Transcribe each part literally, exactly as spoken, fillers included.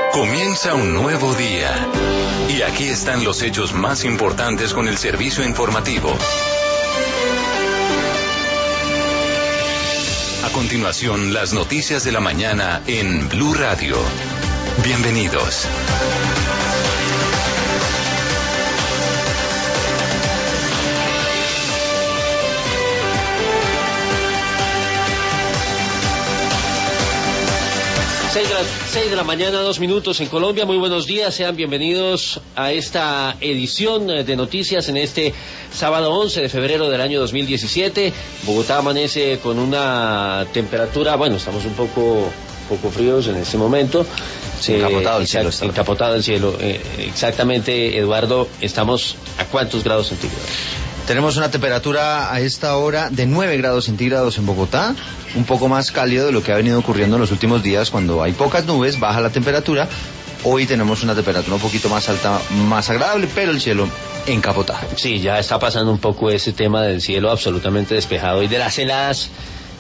Comienza un nuevo día. Y aquí están los hechos más importantes con el servicio informativo. A continuación, las noticias de la mañana en Blue Radio. Bienvenidos. seis de la mañana, dos minutos en Colombia. Muy buenos días, sean bienvenidos a esta edición de noticias en este sábado once de febrero del año dos mil diecisiete. Bogotá amanece con una temperatura, bueno, estamos un poco, poco fríos en este momento. Sí, encapotado el cielo. Exact, encapotado el cielo. Eh, exactamente, Eduardo, ¿estamos a cuántos grados centígrados? Tenemos una temperatura a esta hora de nueve grados centígrados en Bogotá, un poco más cálido de lo que ha venido ocurriendo en los últimos días. Cuando hay pocas nubes, baja la temperatura. Hoy tenemos una temperatura un poquito más alta, más agradable, pero el cielo encapotado. Sí, ya está pasando un poco ese tema del cielo absolutamente despejado y de las heladas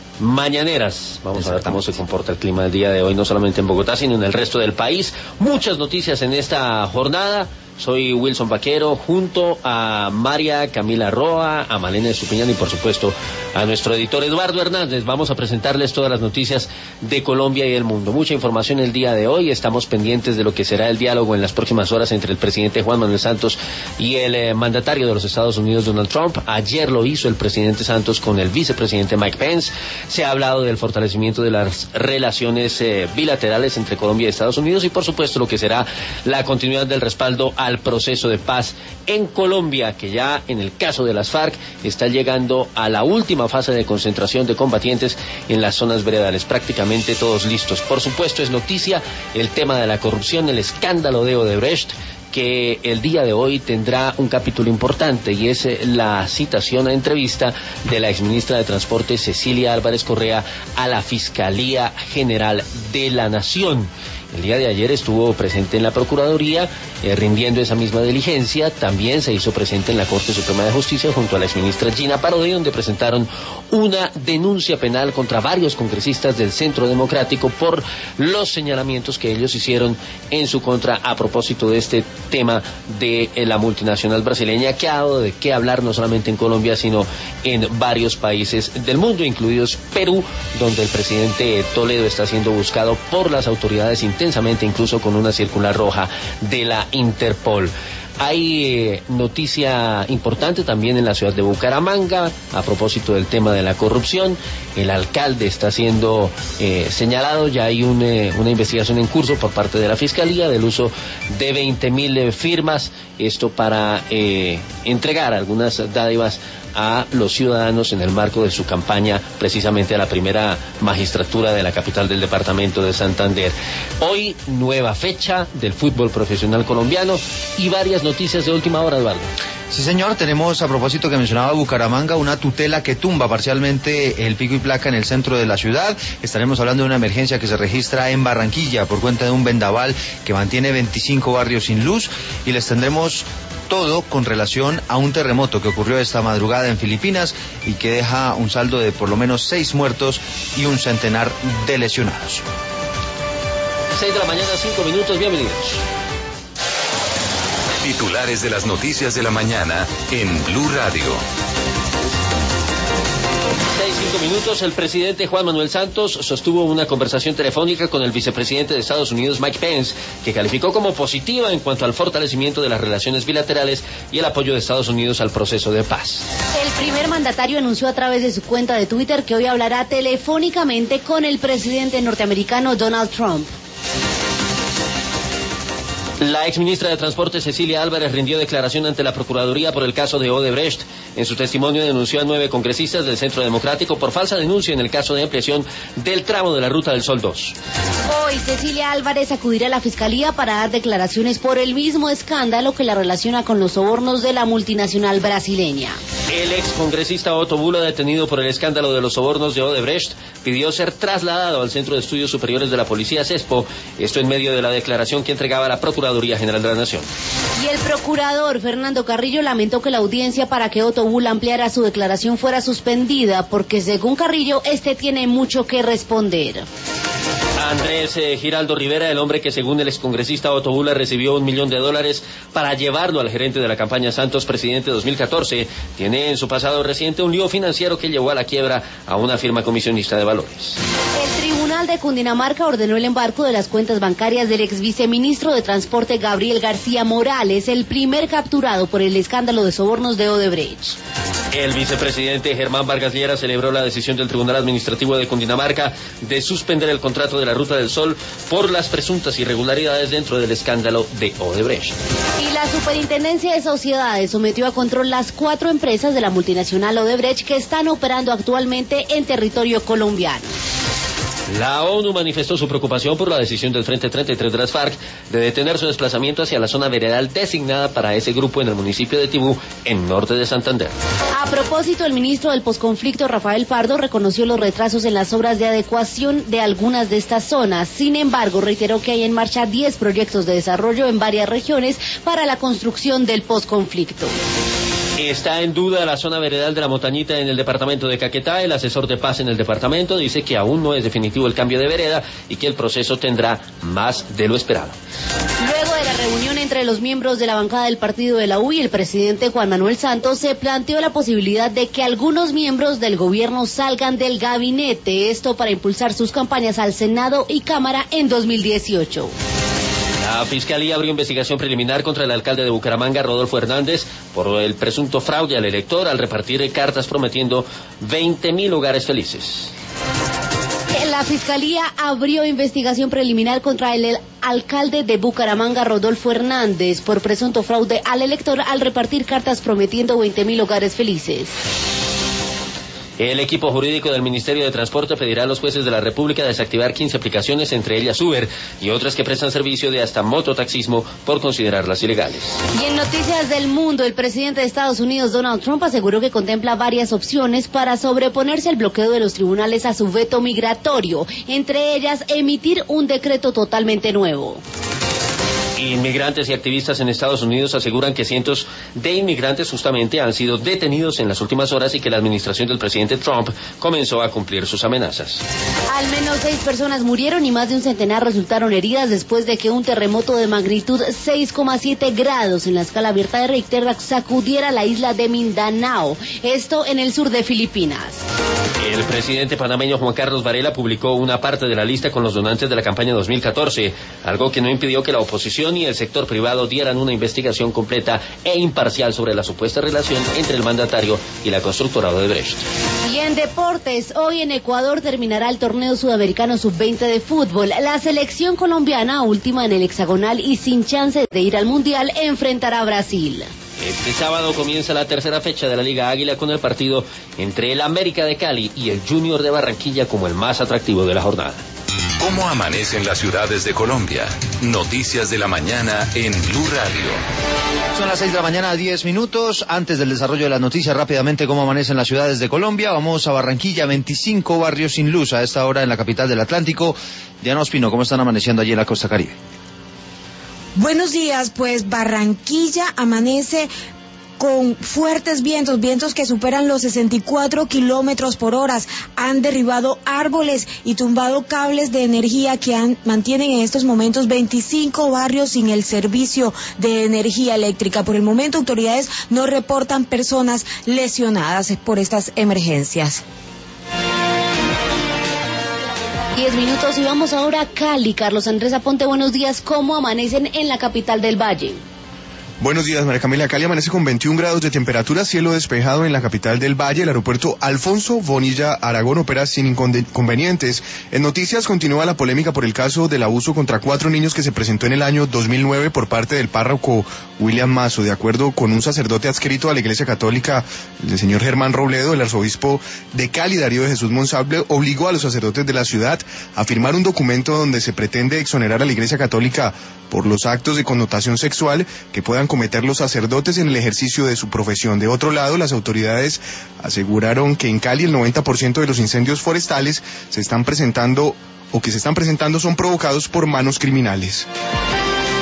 mañaneras. Vamos a ver cómo se comporta el clima del día de hoy, no solamente en Bogotá, sino en el resto del país. Muchas noticias en esta jornada. Soy Wilson Vaquero, junto a María Camila Roa, a Malena Estupiñán y por supuesto a nuestro editor Eduardo Hernández. Vamos a presentarles todas las noticias de Colombia y el mundo. Mucha información el día de hoy. Estamos pendientes de lo que será el diálogo en las próximas horas entre el presidente Juan Manuel Santos y el eh, mandatario de los Estados Unidos, Donald Trump. Ayer lo hizo el presidente Santos con el vicepresidente Mike Pence. Se ha hablado del fortalecimiento de las relaciones eh, bilaterales entre Colombia y Estados Unidos y por supuesto lo que será la continuidad del respaldo a al proceso de paz en Colombia, que ya en el caso de las FARC está llegando a la última fase de concentración de combatientes en las zonas veredales, prácticamente todos listos. Por supuesto es noticia el tema de la corrupción, el escándalo de Odebrecht, que el día de hoy tendrá un capítulo importante y es la citación a entrevista de la exministra de Transporte Cecilia Álvarez Correa a la Fiscalía General de la Nación. El día de ayer estuvo presente en la Procuraduría, eh, rindiendo esa misma diligencia. También se hizo presente en la Corte Suprema de Justicia junto a la exministra Gina Parodi, donde presentaron una denuncia penal contra varios congresistas del Centro Democrático por los señalamientos que ellos hicieron en su contra a propósito de este tema de eh, la multinacional brasileña, que ha dado de qué hablar no solamente en Colombia, sino en varios países del mundo, incluidos Perú, donde el presidente Toledo está siendo buscado por las autoridades intensamente, incluso con una circular roja de la Interpol. Hay eh, noticia importante también en la ciudad de Bucaramanga a propósito del tema de la corrupción. El alcalde está siendo eh, señalado, ya hay un, eh, una investigación en curso por parte de la Fiscalía del uso de veinte mil eh, firmas, esto para eh, entregar algunas dádivas a los ciudadanos en el marco de su campaña precisamente a la primera magistratura de la capital del departamento de Santander. Hoy, nueva fecha del fútbol profesional colombiano y varias noticias de última hora, Eduardo. Sí, señor, tenemos, a propósito que mencionaba Bucaramanga, una tutela que tumba parcialmente el pico y placa en el centro de la ciudad. Estaremos hablando de una emergencia que se registra en Barranquilla por cuenta de un vendaval que mantiene veinticinco barrios sin luz, y les tendremos todo con relación a un terremoto que ocurrió esta madrugada en Filipinas y que deja un saldo de por lo menos seis muertos y un centenar de lesionados. seis de la mañana, cinco minutos, bienvenidos. Titulares de las noticias de la mañana en Blue Radio. seis, cinco minutos. El presidente Juan Manuel Santos sostuvo una conversación telefónica con el vicepresidente de Estados Unidos, Mike Pence, que calificó como positiva en cuanto al fortalecimiento de las relaciones bilaterales y el apoyo de Estados Unidos al proceso de paz. El primer mandatario anunció a través de su cuenta de Twitter que hoy hablará telefónicamente con el presidente norteamericano Donald Trump. La exministra de Transporte Cecilia Álvarez rindió declaración ante la Procuraduría por el caso de Odebrecht. En su testimonio denunció a nueve congresistas del Centro Democrático por falsa denuncia en el caso de ampliación del tramo de la Ruta del Sol dos. Hoy Cecilia Álvarez acudirá a la Fiscalía para dar declaraciones por el mismo escándalo que la relaciona con los sobornos de la multinacional brasileña. El excongresista Otto Bula, detenido por el escándalo de los sobornos de Odebrecht, pidió ser trasladado al Centro de Estudios Superiores de la Policía, CESPO, esto en medio de la declaración que entregaba la Procuraduría General de la Nación. Y el procurador Fernando Carrillo lamentó que la audiencia para que Otto Bula ampliara su declaración fuera suspendida, porque según Carrillo, este tiene mucho que responder. Andrés eh, Giraldo Rivera, el hombre que según el excongresista Otto Bula recibió un millón de dólares para llevarlo al gerente de la campaña Santos Presidente dos mil catorce, tiene en su pasado reciente un lío financiero que llevó a la quiebra a una firma comisionista de valores. El Tribunal de Cundinamarca ordenó el embarco de las cuentas bancarias del ex viceministro de Transporte Gabriel García Morales, el primer capturado por el escándalo de sobornos de Odebrecht. El vicepresidente Germán Vargas Lleras celebró la decisión del Tribunal Administrativo de Cundinamarca de suspender el contrato de la Ruta del Sol por las presuntas irregularidades dentro del escándalo de Odebrecht. Y la Superintendencia de Sociedades sometió a control las cuatro empresas de la multinacional Odebrecht que están operando actualmente en territorio colombiano. La ONU manifestó su preocupación por la decisión del Frente treinta y tres de las FARC de detener su desplazamiento hacia la zona veredal designada para ese grupo en el municipio de Tibú, en norte de Santander. A propósito, el ministro del posconflicto, Rafael Pardo, reconoció los retrasos en las obras de adecuación de algunas de estas zonas. Sin embargo, reiteró que hay en marcha diez proyectos de desarrollo en varias regiones para la construcción del posconflicto. Está en duda la zona veredal de la Montañita en el departamento de Caquetá. El asesor de paz en el departamento dice que aún no es definitivo el cambio de vereda y que el proceso tendrá más de lo esperado. Luego de la reunión entre los miembros de la bancada del partido de la U y el presidente Juan Manuel Santos, se planteó la posibilidad de que algunos miembros del gobierno salgan del gabinete, esto para impulsar sus campañas al Senado y Cámara en dos mil dieciocho. La Fiscalía abrió investigación preliminar contra el alcalde de Bucaramanga, Rodolfo Hernández, por el presunto fraude al elector al repartir cartas prometiendo veinte mil hogares felices. La Fiscalía abrió investigación preliminar contra el, el alcalde de Bucaramanga, Rodolfo Hernández, por presunto fraude al elector al repartir cartas prometiendo veinte mil hogares felices. El equipo jurídico del Ministerio de Transporte pedirá a los jueces de la República desactivar quince aplicaciones, entre ellas Uber y otras que prestan servicio de hasta mototaxismo por considerarlas ilegales. Y en noticias del mundo, el presidente de Estados Unidos, Donald Trump, aseguró que contempla varias opciones para sobreponerse al bloqueo de los tribunales a su veto migratorio, entre ellas emitir un decreto totalmente nuevo. Inmigrantes y activistas en Estados Unidos aseguran que cientos de inmigrantes justamente han sido detenidos en las últimas horas y que la administración del presidente Trump comenzó a cumplir sus amenazas. Al menos seis personas murieron y más de un centenar resultaron heridas después de que un terremoto de magnitud seis coma siete grados en la escala abierta de Richter sacudiera la isla de Mindanao, esto en el sur de Filipinas. El presidente panameño Juan Carlos Varela publicó una parte de la lista con los donantes de la campaña dos mil catorce, algo que no impidió que la oposición y el sector privado dieran una investigación completa e imparcial sobre la supuesta relación entre el mandatario y la constructora Odebrecht. Y en deportes, hoy en Ecuador terminará el torneo sudamericano sub veinte de fútbol. La selección colombiana, última en el hexagonal y sin chance de ir al mundial, enfrentará a Brasil. Este sábado comienza la tercera fecha de la Liga Águila con el partido entre el América de Cali y el Junior de Barranquilla como el más atractivo de la jornada. ¿Cómo amanecen las ciudades de Colombia? Noticias de la mañana en Blue Radio. Son las seis de la mañana, diez minutos. Antes del desarrollo de las noticias, rápidamente, ¿cómo amanecen las ciudades de Colombia? Vamos a Barranquilla, veinticinco barrios sin luz a esta hora en la capital del Atlántico. Diana Ospino, ¿cómo están amaneciendo allí en la costa Caribe? Buenos días, pues Barranquilla amanece con fuertes vientos, vientos que superan los sesenta y cuatro kilómetros por hora. Han derribado árboles y tumbado cables de energía que han, mantienen en estos momentos veinticinco barrios sin el servicio de energía eléctrica. Por el momento, autoridades no reportan personas lesionadas por estas emergencias. Diez minutos y vamos ahora a Cali. Carlos Andrés Aponte, buenos días. ¿Cómo amanecen en la capital del Valle? Buenos días, María Camila. Cali amanece con veintiún grados de temperatura, cielo despejado en la capital del Valle. El aeropuerto Alfonso Bonilla Aragón opera sin inconvenientes. En noticias continúa la polémica por el caso del abuso contra cuatro niños que se presentó en el año dos mil nueve por parte del párroco William Mazo. De acuerdo con un sacerdote adscrito a la Iglesia Católica, el señor Germán Robledo, el arzobispo de Cali, Darío de Jesús Monsalve, obligó a los sacerdotes de la ciudad a firmar un documento donde se pretende exonerar a la Iglesia Católica por los actos de connotación sexual que puedan cometer los sacerdotes en el ejercicio de su profesión. De otro lado, las autoridades aseguraron que en Cali el noventa por ciento de los incendios forestales se están presentando o que se están presentando son provocados por manos criminales.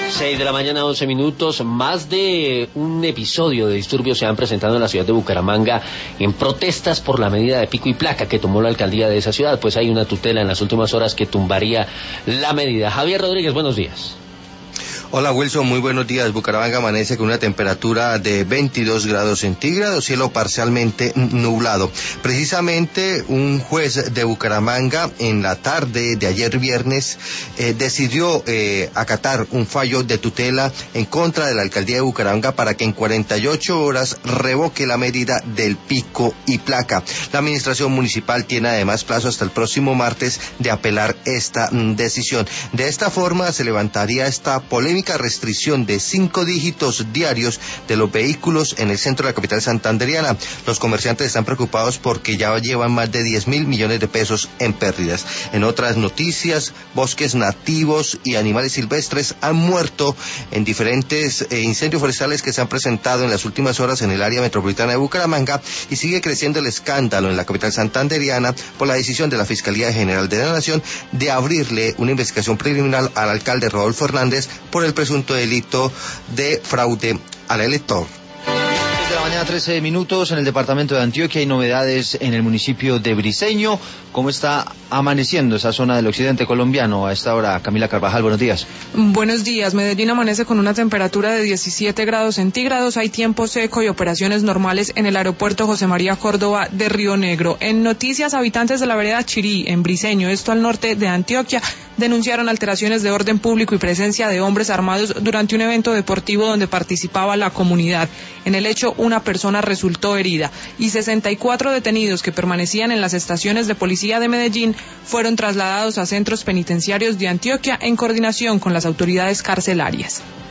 seis de la mañana, once minutos. Más de un episodio de disturbios se han presentado en la ciudad de Bucaramanga en protestas por la medida de pico y placa que tomó la alcaldía de esa ciudad. Pues hay una tutela en las últimas horas que tumbaría la medida. Javier Rodríguez, buenos días. Hola Wilson, muy buenos días. Bucaramanga amanece con una temperatura de veintidós grados centígrados, cielo parcialmente nublado. Precisamente un juez de Bucaramanga en la tarde de ayer viernes eh, decidió eh, acatar un fallo de tutela en contra de la alcaldía de Bucaramanga para que en cuarenta y ocho horas revoque la medida del pico y placa. La administración municipal tiene además plazo hasta el próximo martes de apelar esta mm, decisión. De esta forma se levantaría esta polémica restricción de cinco dígitos diarios de los vehículos en el centro de la capital santandereana. Los comerciantes están preocupados porque ya llevan más de diez mil millones de pesos en pérdidas. En otras noticias, bosques nativos y animales silvestres han muerto en diferentes eh, incendios forestales que se han presentado en las últimas horas en el área metropolitana de Bucaramanga, y sigue creciendo el escándalo en la capital santandereana por la decisión de la Fiscalía General de la Nación de abrirle una investigación preliminar al alcalde Rodolfo Hernández por el presunto delito de fraude al elector. De la mañana, trece minutos. En el departamento de Antioquia hay novedades en el municipio de Briceño. ¿Cómo está amaneciendo esa zona del occidente colombiano a esta hora? Camila Carvajal, buenos días. Buenos días. Medellín amanece con una temperatura de diecisiete grados centígrados. Hay tiempo seco y operaciones normales en el aeropuerto José María Córdoba de Río Negro. En noticias, habitantes de la vereda Chirí, en Briceño, esto al norte de Antioquia, denunciaron alteraciones de orden público y presencia de hombres armados durante un evento deportivo donde participaba la comunidad. En el hecho, una persona resultó herida y sesenta y cuatro detenidos que permanecían en las estaciones de policía de Medellín fueron trasladados a centros penitenciarios de Antioquia en coordinación con las autoridades carcelarias.